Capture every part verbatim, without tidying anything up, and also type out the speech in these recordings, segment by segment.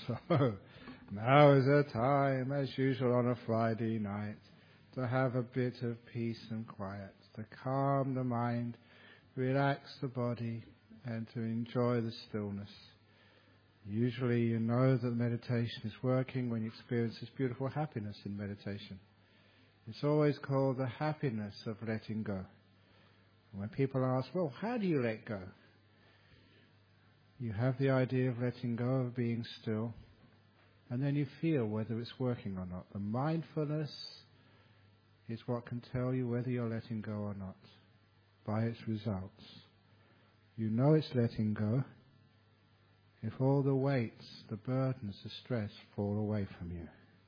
So, now is the time, as usual on a Friday night, to have a bit of peace and quiet, to calm the mind, relax the body, and to enjoy the stillness. Usually you know that meditation is working when you experience this beautiful happiness in meditation. It's always called the happiness of letting go. And when people ask, well, how do you let go? You have the idea of letting go, of being still, and then you feel whether it's working or not. The mindfulness is what can tell you whether you're letting go or not, by its results. You know it's letting go if all the weights, the burdens, the stress fall away from you.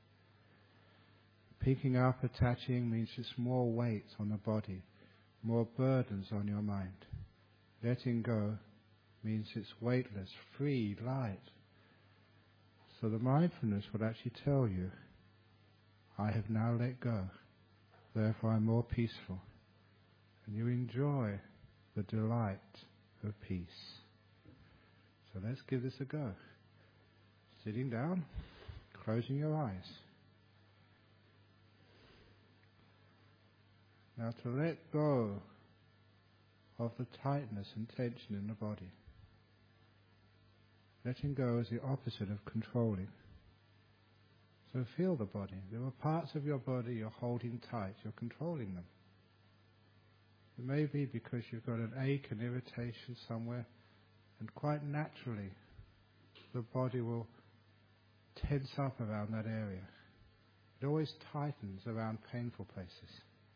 Picking up, attaching means it's more weight on the body, more burdens on your mind. Letting go means it's weightless, free, light. So the mindfulness will actually tell you, I have now let go, therefore I'm more peaceful. And you enjoy the delight of peace. So let's give this a go. Sitting down, closing your eyes. Now to let go of the tightness and tension in the body. Letting go is the opposite of controlling. So feel the body. There are parts of your body you're holding tight, you're controlling them. It may be because you've got an ache and irritation somewhere, and quite naturally the body will tense up around that area. It always tightens around painful places.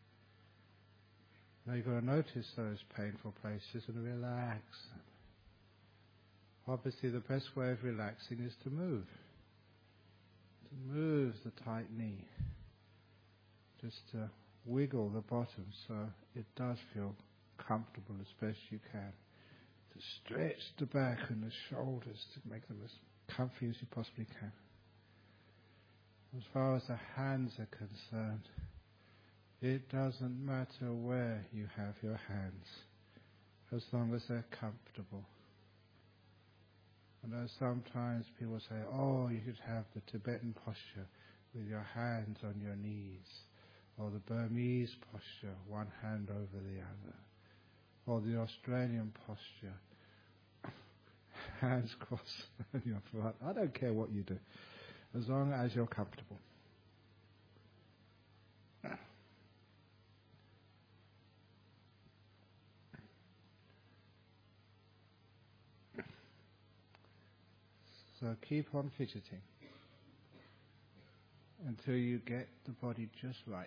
Now you've got to notice those painful places and relax them. Obviously the best way of relaxing is to move. To move the tight knee. Just to wiggle the bottom so it does feel comfortable as best you can. To stretch the back and the shoulders to make them as comfy as you possibly can. As far as the hands are concerned, it doesn't matter where you have your hands, as long as they're comfortable. And though sometimes people say, oh, you should have the Tibetan posture with your hands on your knees, or the Burmese posture, one hand over the other, or the Australian posture, hands crossed on your front. I don't care what you do, as long as you're comfortable. So keep on fidgeting until you get the body just right.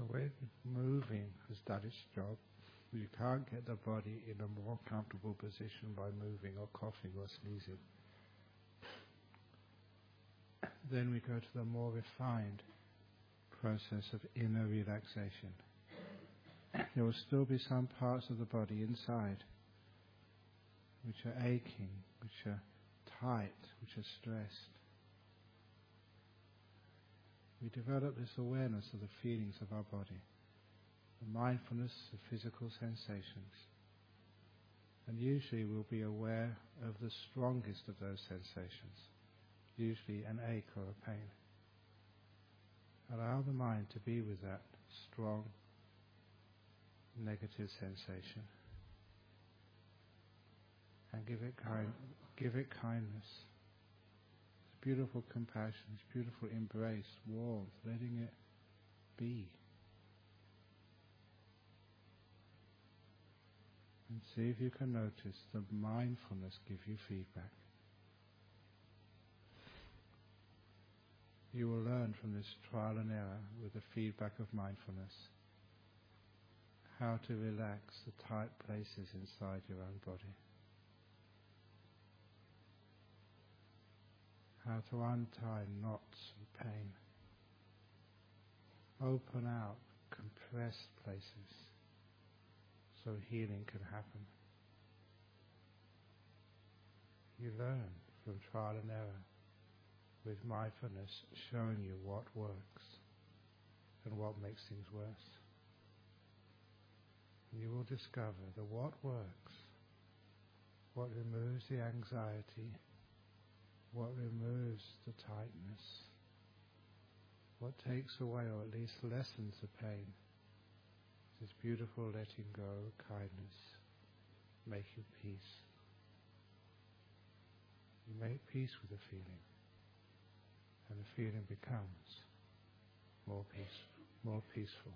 when moving has done its job, you can't get the body in a more comfortable position by moving or coughing or sneezing. Then we go to the more refined process of inner relaxation. There will still be some parts of the body inside which are aching, which are tight, which are stressed. We develop this awareness of the feelings of our body, the mindfulness of physical sensations. And usually we'll be aware of the strongest of those sensations, usually an ache or a pain. Allow the mind to be with that strong, negative sensation. And give it kind, give it kindness. It's beautiful compassion, it's beautiful embrace, warmth, letting it be. And see if you can notice the mindfulness give you feedback. You will learn from this trial and error with the feedback of mindfulness how to relax the tight places inside your own body. How to untie knots and pain. Open out compressed places so healing can happen. You learn from trial and error with mindfulness showing you what works and what makes things worse. And you will discover that what works, what removes the anxiety, what removes the tightness, what takes away or at least lessens the pain, this beautiful letting go, kindness, making peace. You make peace with the feeling, and the feeling becomes more peaceful, more peaceful.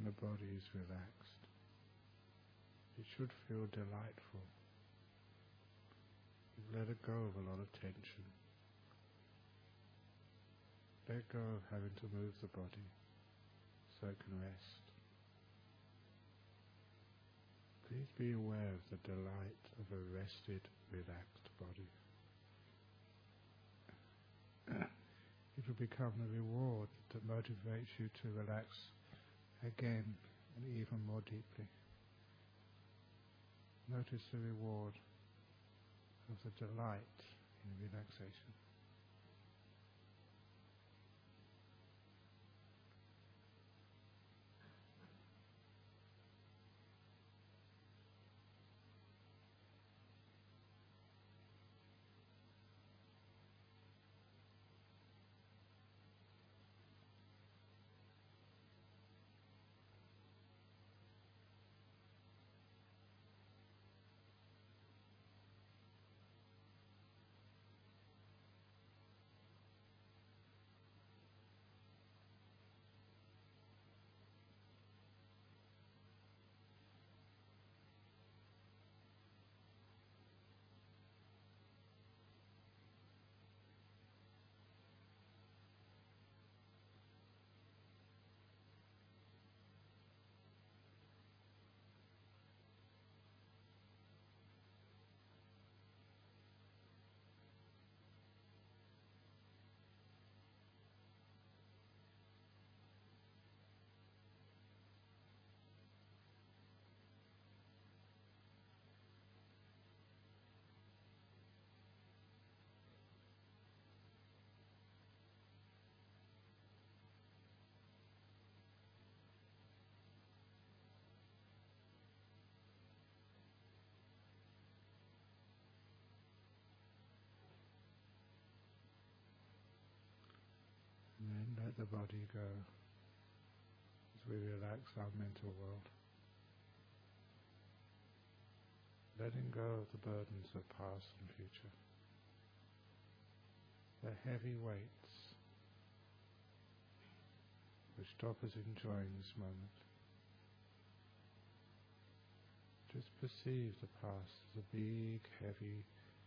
the body is relaxed. It should feel delightful. You've let it go of a lot of tension. Let go of having to move the body so it can rest. Please be aware of the delight of a rested, relaxed body. It will become the reward that motivates you to relax again and even more deeply. Notice the reward of the delight in relaxation. And then let the body go as we relax our mental world. Letting go of the burdens of past and future. The heavy weights which stop us enjoying this moment. Just perceive the past as a big, heavy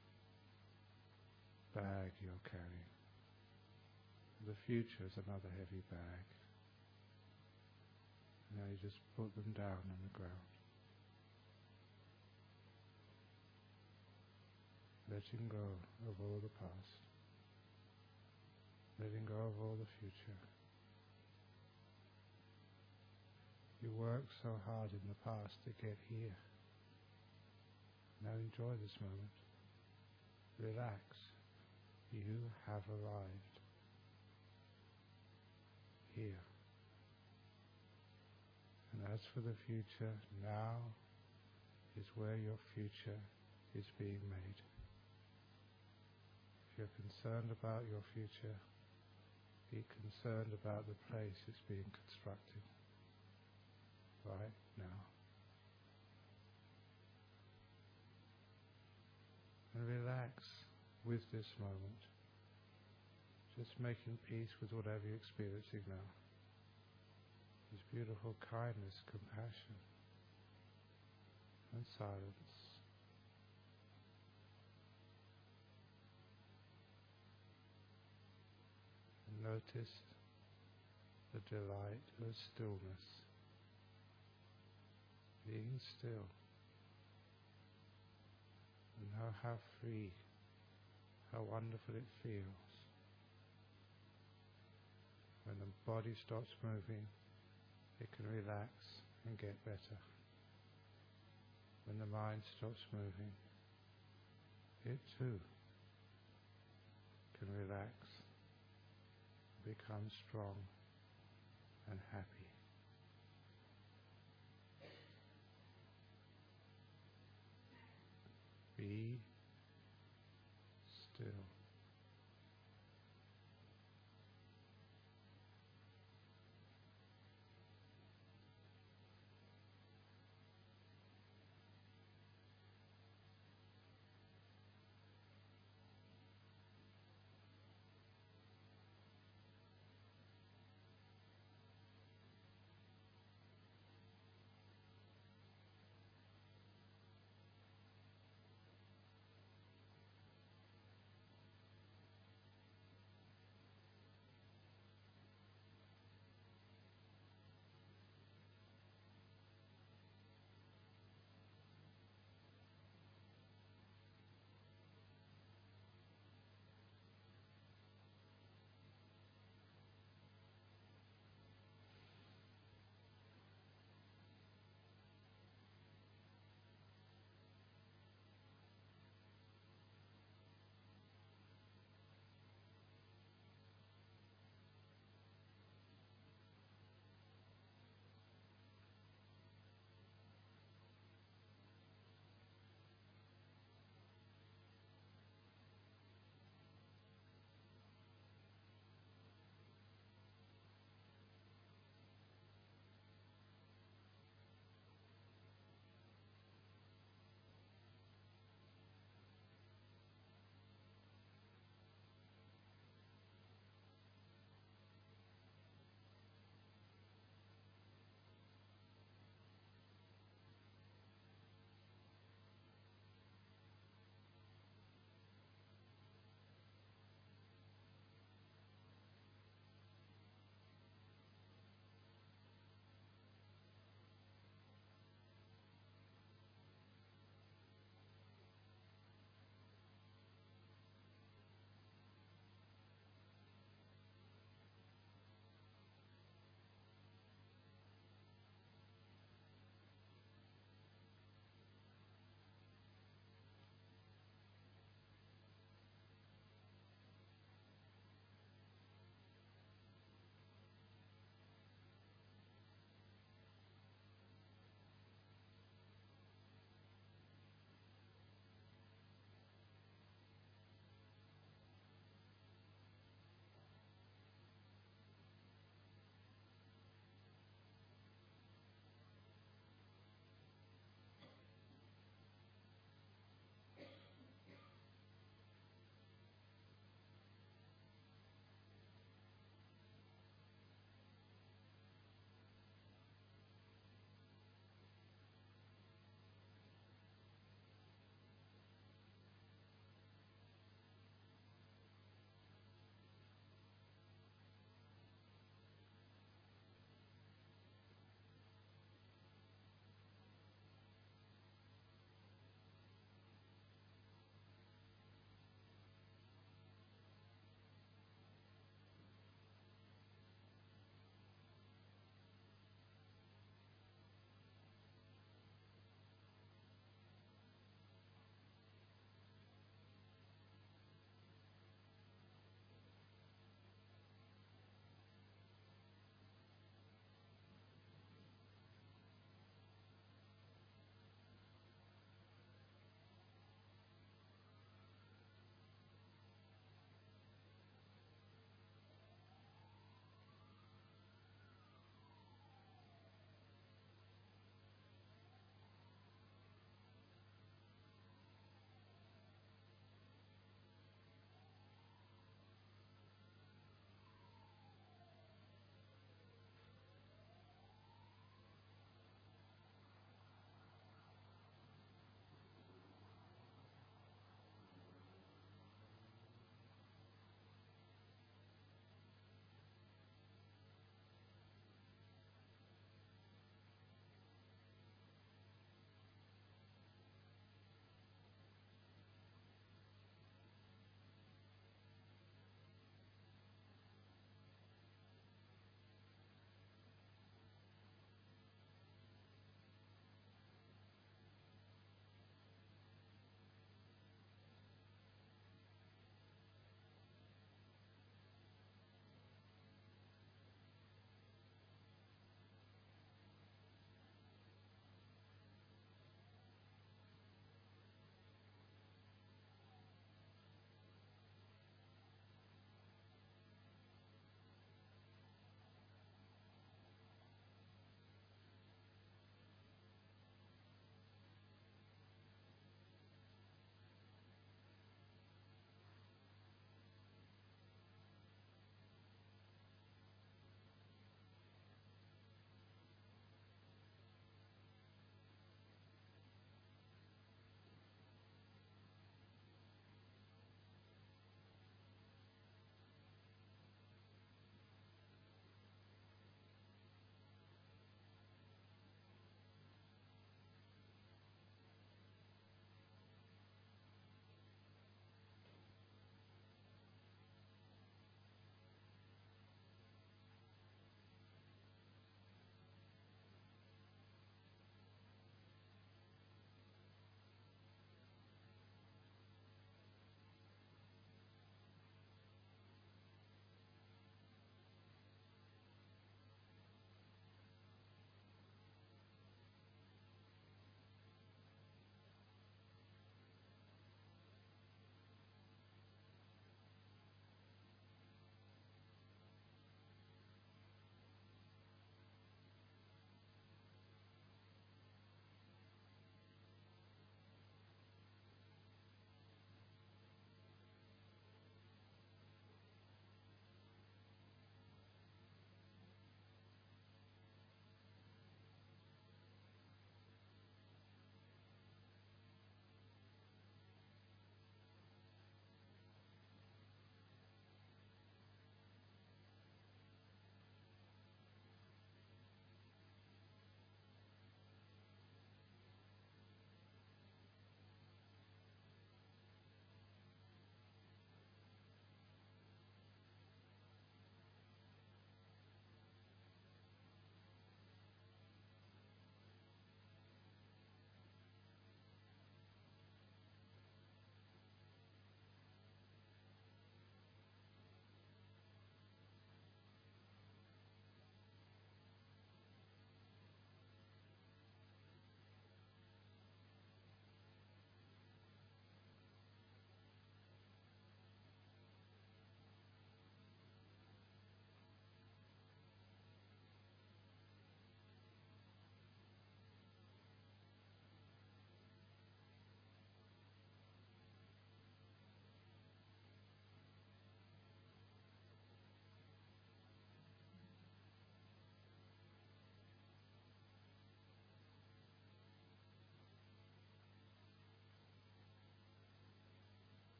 bag you're carrying. The future is another heavy bag. Now you just put them down on the ground. Letting go of all the past. Letting go of all the future. You worked so hard in the past to get here. Now enjoy this moment. Relax. You have arrived. Here. And as for the future, now is where your future is being made. If you're concerned about your future, be concerned about the place it's being constructed right now. And relax with this moment. Just making peace with whatever you're experiencing now. This beautiful kindness, compassion, and silence. And notice the delight of stillness. Being still. And know how free, how wonderful it feels. When the body stops moving, it can relax and get better. When the mind stops moving, it too can relax, become strong and happy. Be still.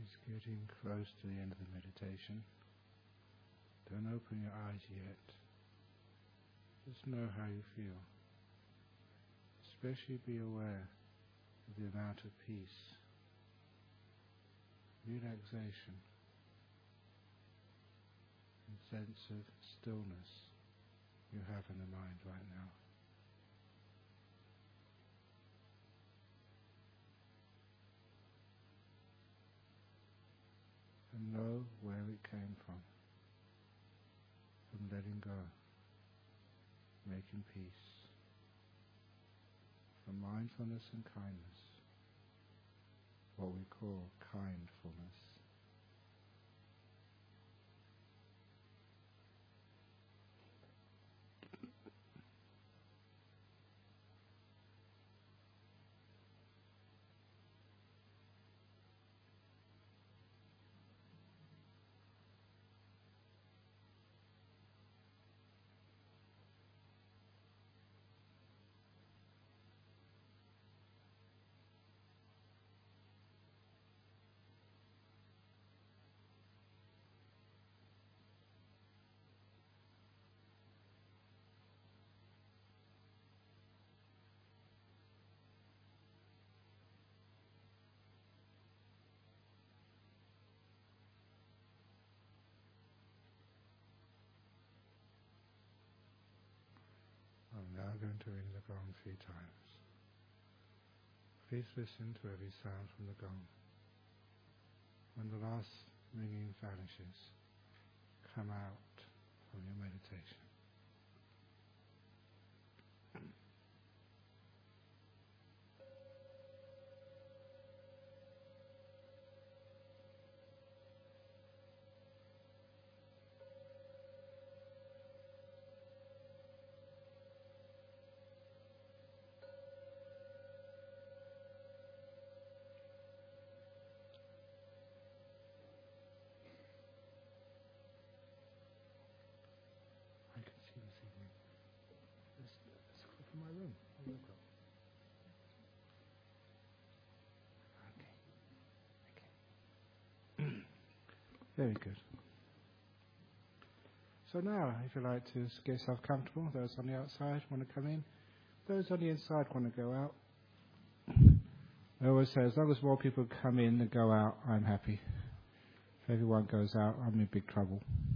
It's getting close to the end of the meditation. Don't open your eyes yet. Just know how you feel. Especially be aware of the amount of peace, relaxation, and sense of stillness you have in the mind right now. And know where it came from. From letting go, making peace, from mindfulness and kindness, what we call kindfulness. I'm now going to ring the gong three times. Please listen to every sound from the gong. When the last ringing vanishes, come out from your meditation. I can see this evening. Let's, let's go from my room. I'll look up. Okay. Okay. Very good. So now, if you like to get yourself comfortable, those on the outside want to come in, those on the inside want to go out. I always say, as long as more people come in than go out, I'm happy. If everyone goes out, I'm in big trouble.